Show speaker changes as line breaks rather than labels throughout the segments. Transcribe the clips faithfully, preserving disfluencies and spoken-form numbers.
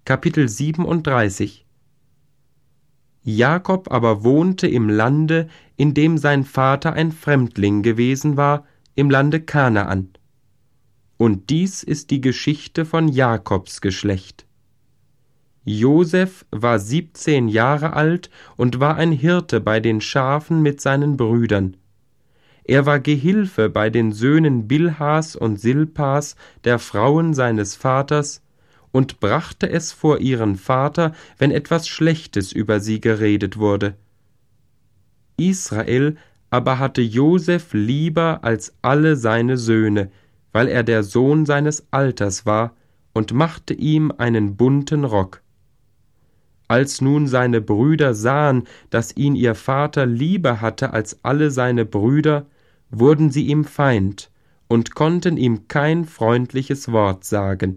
Kapitel siebenunddreißig. Jakob aber wohnte im Lande, in dem sein Vater ein Fremdling gewesen war, im Lande Kanaan. Und dies ist die Geschichte von Jakobs Geschlecht. Josef war siebzehn Jahre alt und war ein Hirte bei den Schafen mit seinen Brüdern. Er war Gehilfe bei den Söhnen Bilhas und Silpas, der Frauen seines Vaters, und brachte es vor ihren Vater, wenn etwas Schlechtes über sie geredet wurde. Israel aber hatte Josef lieber als alle seine Söhne, weil er der Sohn seines Alters war, und machte ihm einen bunten Rock. Als nun seine Brüder sahen, dass ihn ihr Vater lieber hatte als alle seine Brüder, wurden sie ihm Feind und konnten ihm kein freundliches Wort sagen.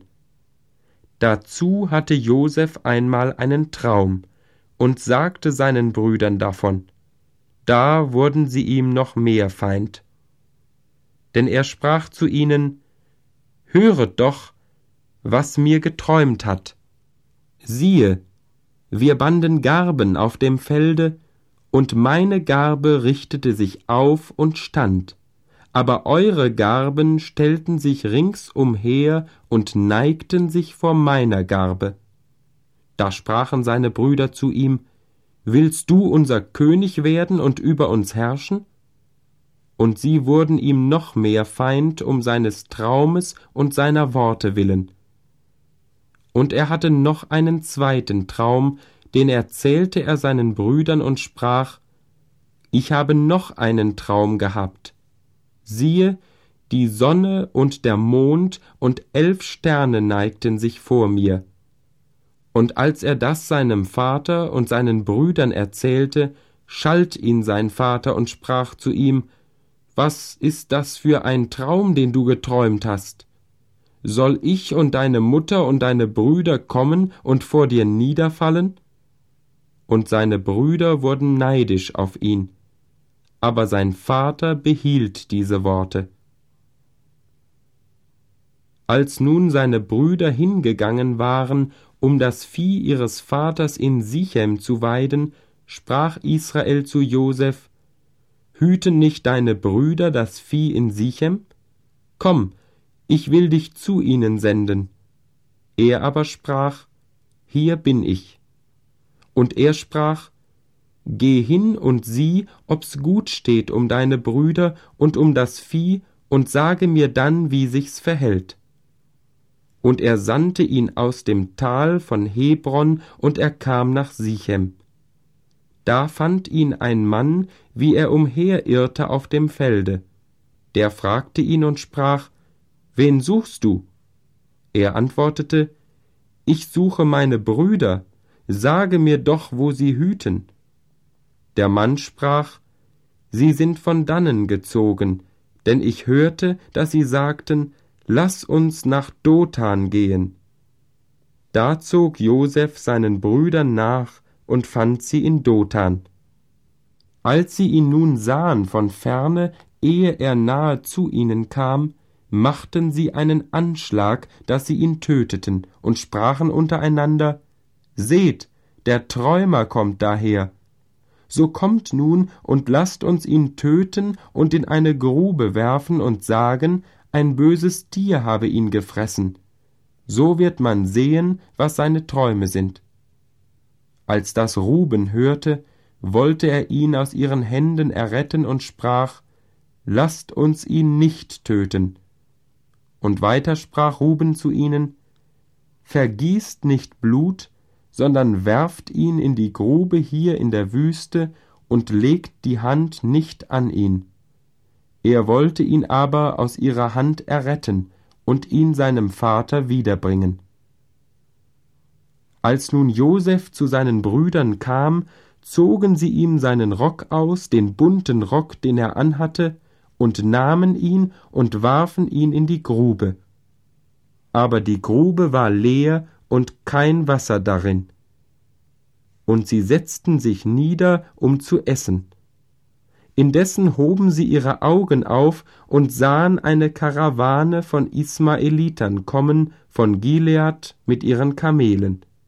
Dazu hatte Josef einmal einen Traum und sagte seinen Brüdern davon. Da wurden sie ihm noch mehr Feind. Denn er sprach zu ihnen: Höret doch, was mir geträumt hat. Siehe, wir banden Garben auf dem Felde, und meine Garbe richtete sich auf und stand, aber eure Garben stellten sich ringsumher und neigten sich vor meiner Garbe. Da sprachen seine Brüder zu ihm: Willst du unser König werden und über uns herrschen? Und sie wurden ihm noch mehr Feind um seines Traumes und seiner Worte willen. Und er hatte noch einen zweiten Traum, den erzählte er seinen Brüdern und sprach: Ich habe noch einen Traum gehabt. Siehe, die Sonne und der Mond und elf Sterne neigten sich vor mir. Und als er das seinem Vater und seinen Brüdern erzählte, schalt ihn sein Vater und sprach zu ihm: Was ist das für ein Traum, den du geträumt hast? Soll ich und deine Mutter und deine Brüder kommen und vor dir niederfallen? Und seine Brüder wurden neidisch auf ihn. Aber sein Vater behielt diese Worte. Als nun seine Brüder hingegangen waren, um das Vieh ihres Vaters in Sichem zu weiden, sprach Israel zu Josef: Hüten nicht deine Brüder das Vieh in Sichem? Komm, ich will dich zu ihnen senden. Er aber sprach: Hier bin ich. Und er sprach: Geh hin und sieh, ob's gut steht um deine Brüder und um das Vieh, und sage mir dann, wie sich's verhält. Und er sandte ihn aus dem Tal von Hebron, und er kam nach Sichem. Da fand ihn ein Mann, wie er umherirrte auf dem Felde. Der fragte ihn und sprach: Wen suchst du? Er antwortete: Ich suche meine Brüder, sage mir doch, wo sie hüten. Der Mann sprach: Sie sind von dannen gezogen, denn ich hörte, dass sie sagten: Lass uns nach Dothan gehen. Da zog Josef seinen Brüdern nach und fand sie in Dothan. Als sie ihn nun sahen von ferne, ehe er nahe zu ihnen kam, machten sie einen Anschlag, dass sie ihn töteten, und sprachen untereinander: Seht, der Träumer kommt daher. So kommt nun und lasst uns ihn töten und in eine Grube werfen und sagen, ein böses Tier habe ihn gefressen. So wird man sehen, was seine Träume sind. Als das Ruben hörte, wollte er ihn aus ihren Händen erretten und sprach: Lasst uns ihn nicht töten. Und weiter sprach Ruben zu ihnen: Vergießt nicht Blut, sondern werft ihn in die Grube hier in der Wüste und legt die Hand nicht an ihn. Er wollte ihn aber aus ihrer Hand erretten und ihn seinem Vater wiederbringen. Als nun Josef zu seinen Brüdern kam, zogen sie ihm seinen Rock aus, den bunten Rock, den er anhatte, und nahmen ihn und warfen ihn in die Grube. Aber die Grube war leer und kein Wasser darin. Und sie setzten sich nieder, um zu essen. Indessen hoben sie ihre Augen auf und sahen eine Karawane von Ismaelitern kommen von Gilead mit ihren Kamelen.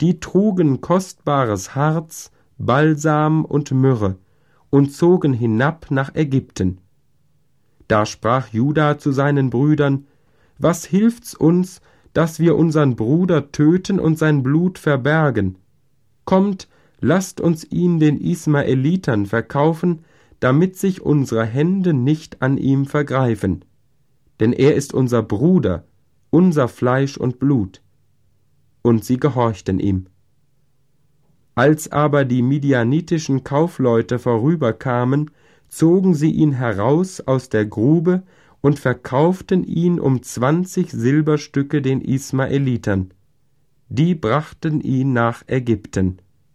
die trugen kostbares Harz, Balsam und Myrrhe und zogen hinab nach Ägypten. Da sprach Juda zu seinen Brüdern: Was hilft's uns, dass wir unseren Bruder töten und sein Blut verbergen? Kommt, lasst uns ihn den Ismaelitern verkaufen, damit sich unsere Hände nicht an ihm vergreifen. Denn er ist unser Bruder, unser Fleisch und Blut. Und sie gehorchten ihm. Als aber die midianitischen Kaufleute vorüberkamen, zogen sie ihn heraus aus der Grube und verkauften ihn um zwanzig Silberstücke den Ismaelitern. Die brachten ihn nach Ägypten.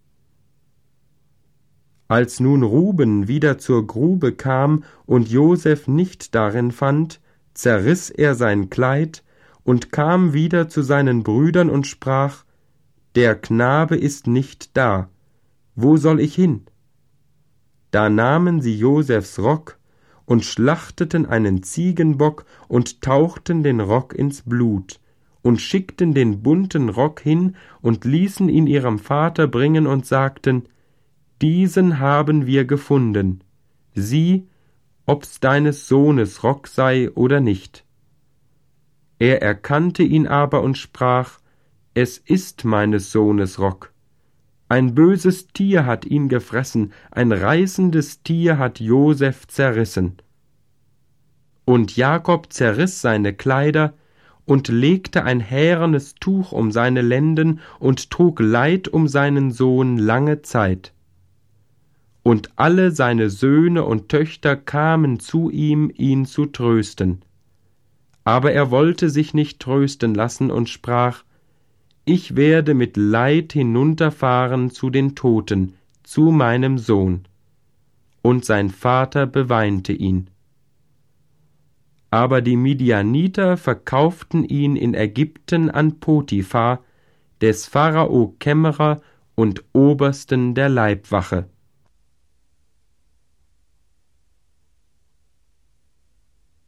Als nun Ruben wieder zur Grube kam und Josef nicht darin fand, zerriss er sein Kleid und kam wieder zu seinen Brüdern und sprach: Der Knabe ist nicht da, wo soll ich hin? Da nahmen sie Josefs Rock und schlachteten einen Ziegenbock und tauchten den Rock ins Blut und schickten den bunten Rock hin und ließen ihn ihrem Vater bringen und sagten: Diesen haben wir gefunden, sieh, ob's deines Sohnes Rock sei oder nicht. Er erkannte ihn aber und sprach: Es ist meines Sohnes Rock. Ein böses Tier hat ihn gefressen, ein reißendes Tier hat Josef zerrissen. Und Jakob zerriss seine Kleider und legte ein härenes Tuch um seine Lenden und trug Leid um seinen Sohn lange Zeit. Und alle seine Söhne und Töchter kamen zu ihm, ihn zu trösten. Aber er wollte sich nicht trösten lassen und sprach: Ich werde mit Leid hinunterfahren zu den Toten, zu meinem Sohn. Und sein Vater beweinte ihn. Aber die Midianiter verkauften ihn in Ägypten an Potiphar, des Pharao Kämmerer und Obersten der Leibwache.